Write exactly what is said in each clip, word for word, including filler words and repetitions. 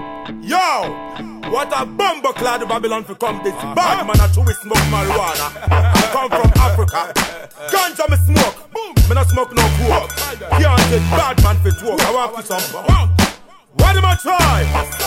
Yo, what a bumble clad Babylon for come this uh-huh. Bad man a chew smoke marijuana. I come from Africa. Ganja me smoke. Boom. Me not smoke no coke. Can't take bad man for talk. I want to some. What am I try?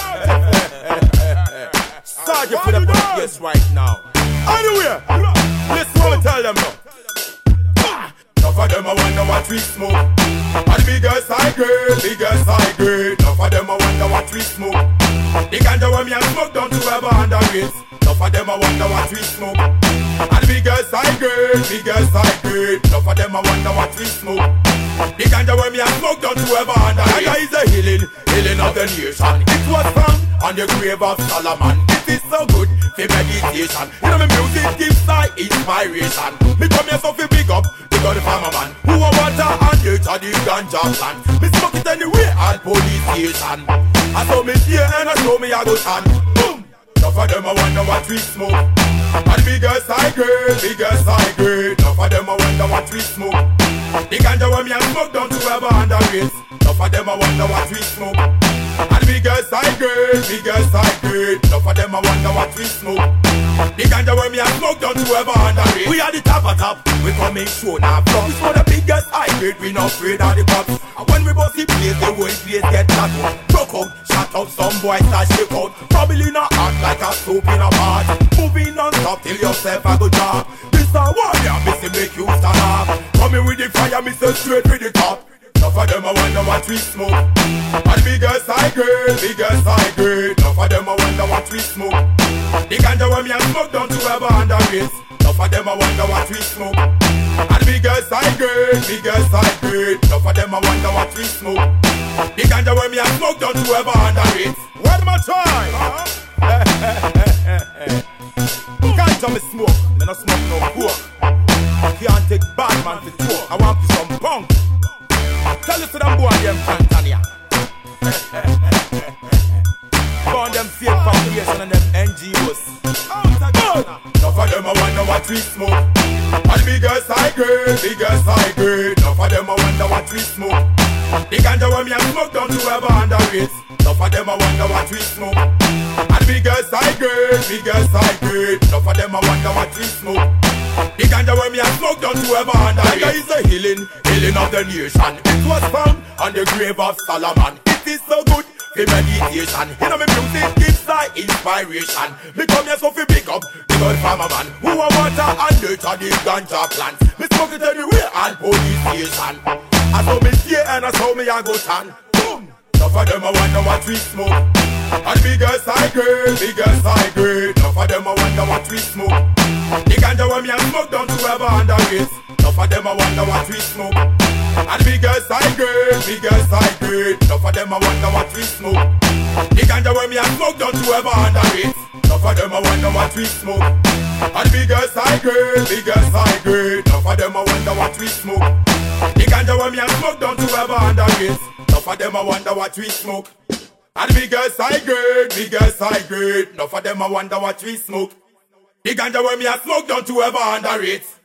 Sergeant for the police right now. Anyway, listen what I tell them now. Enough of them I wonder what we smoke. And the biggest high grade, biggest high grade. Enough of them I wonder what we smoke. The ganja when me and smoke don't you ever underrate. Enough of them I wonder what we smoke. And the biggest high grade, biggest high grade. Enough of them I wonder what we smoke. The ganja when me and smoke don't you ever underrate. Ganja is a healing, healing of the nation. It was found on the grave of Solomon. It is so good for meditation. You know me music gives I inspiration. Me come here so fi big up to the farmer man who a water and nature the ganja plant. Me smoke it anyway at police station. I saw me here and I saw me a go stand. Boom! Enough of them I wonder what we smoke. And biggest high grade, biggest high grade. Enough of them I wonder what we smoke. The ganja when me and smoke don't you ever underrate. Enough of them I wonder what we smoke. And biggest high grade, biggest high grade. Enough of them I wonder what we smoke. The ganja when me and smoke don't you ever underrate. We are the top of top, we coming show now from. We smoke the biggest high grade, we not afraid of the cops. And when we bust the place, the whole place get shot out. Broke out, shut up, some boys start shake out. Probably not act like a soap in a pot. Moving non-stop till yourself a good job. This a warrior, me say make you stand up. Coming with the fire, me say straight with the top. Enough of them I wonder what we smoke. And biggest high grade, biggest high grade. Enough of them I wonder what we smoke. The ganja when me and smoke don't you ever underrate. Enough of them I wonder what we smoke. And biggest high grade, biggest high grade. Enough of them I wonder what we smoke. The ganja when me and smoke don't you ever underrate. What am I trying? Ganja me smoke, me no smoke no coke. Can't take bad man to talk. I want to some punk. Tell us to them boy them Tanzania. Found them fake foundation and them N G Os. Enough of them I wonder what we smoke. And biggest high grade, biggest high grade. Enough of them I wonder what we smoke. The ganja when me and smoke don't you ever underrate. Enough of them I wonder what we smoke. And biggest high grade, biggest high grade. Enough of them I wonder what we smoke. The ganja when me and smoke don't you ever underrate. Ganja is a healing, healing of the nation. It was found on the grave of Solomon. It is so good for meditation. You know me music gives I inspiration. Me come here so fi big up the good farmer man who a water and nature the ganja plant. Me smoke it anyway at police station. I saw me here and I saw me a go stand. Boom! Enough of them I wonder what we smoke. And biggest high grade, biggest high grade. Enough of them I wonder what we smoke. The ganja when me and smoke don't you ever underrate. Enough of them I wonder what we smoke. And biggest high grade, biggest high grade. Enough of them I wonder what we smoke. The ganja when me and smoke don't you ever underrate. Enough of them I wonder what we smoke. And biggest high grade, biggest high grade. Enough of them I wonder what we smoke. The ganja when me and smoke don't you ever underrate. Enough of them I wonder what we smoke. And biggest high grade, biggest high grade. Enough of them I wonder what we smoke. The ganja when me and smoke don't you ever underrate.